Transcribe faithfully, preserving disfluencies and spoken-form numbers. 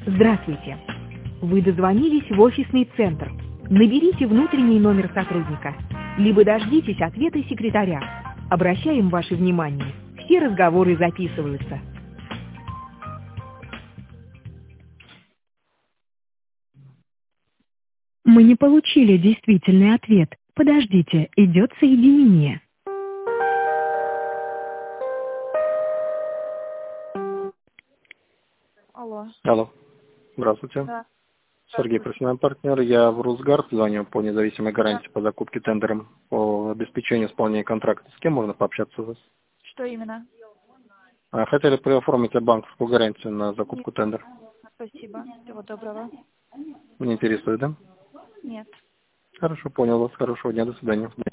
Здравствуйте. Вы дозвонились в офисный центр. Наберите внутренний номер сотрудника, либо дождитесь ответа секретаря. Обращаем ваше внимание. Все разговоры записываются. Мы не получили действительный ответ. Подождите, идет соединение. Алло. Алло. Здравствуйте. Да. Сергей, профессиональный партнер. Я в Росгард звоню по независимой гарантии по закупке тендером по обеспечению исполнения контракта. С кем можно пообщаться у вас? Что именно? А, Хотели оформить банковскую гарантию на закупку тендера. Спасибо. Всего доброго. Не интересует, да? Нет. Хорошо, понял вас. Хорошего дня. До свидания.